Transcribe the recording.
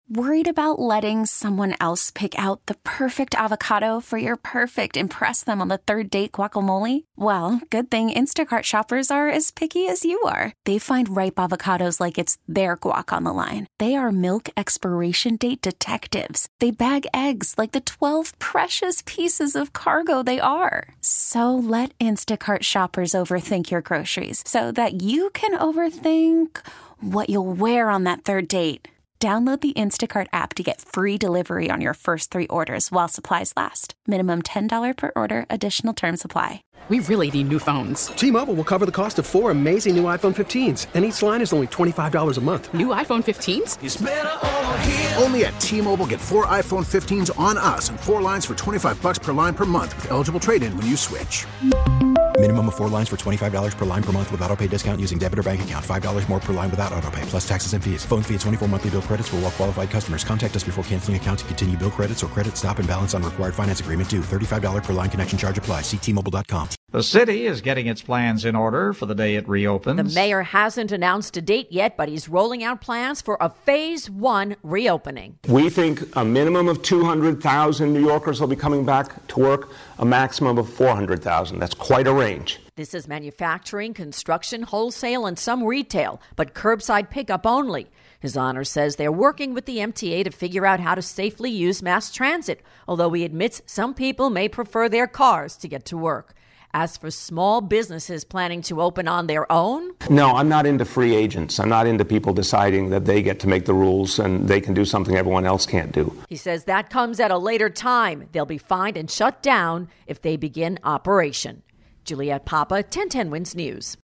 Worried about letting someone else pick out the perfect avocado for your perfect impress them on the third date guacamole? Well, good thing Instacart shoppers are as picky as you are. They find ripe avocados like it's their guac on the line. They are milk expiration date detectives. They bag eggs like the 12 precious pieces of cargo they are. So let Instacart shoppers overthink your groceries so that you can overthink what you'll wear on that third date. Download the Instacart app to get free delivery on your first 3 orders while supplies last. Minimum $10 per order. Additional terms apply. We really need new phones. T-Mobile will cover the cost of 4 amazing new iPhone 15s, and each line is only $25 a month. New iPhone 15s? It's better over here. Only at T-Mobile, get 4 iPhone 15s on us and 4 lines for $25 per line per month with eligible trade-in when you switch. Minimum of 4 lines for $25 per line per month with autopay discount using debit or bank account. $5 more per line without autopay, plus taxes and fees. Phone fee at 24 monthly bill credits for well-qualified customers. Contact us before canceling account to continue bill credits or credit stop and balance on required finance agreement due. $35 per line connection charge applies. See T-Mobile.com. The city is getting its plans in order for the day it reopens. The mayor hasn't announced a date yet, but he's rolling out plans for a phase 1 reopening. We think a minimum of 200,000 New Yorkers will be coming back to work, a maximum of 400,000. That's quite a range. This is manufacturing, construction, wholesale, and some retail, but curbside pickup only. His Honor says they're working with the MTA to figure out how to safely use mass transit, although he admits some people may prefer their cars to get to work. As for small businesses planning to open on their own? No, I'm not into free agents. I'm not into people deciding that they get to make the rules and they can do something everyone else can't do. He says that comes at a later time. They'll be fined and shut down if they begin operation. Juliette Papa, 1010 Wins News.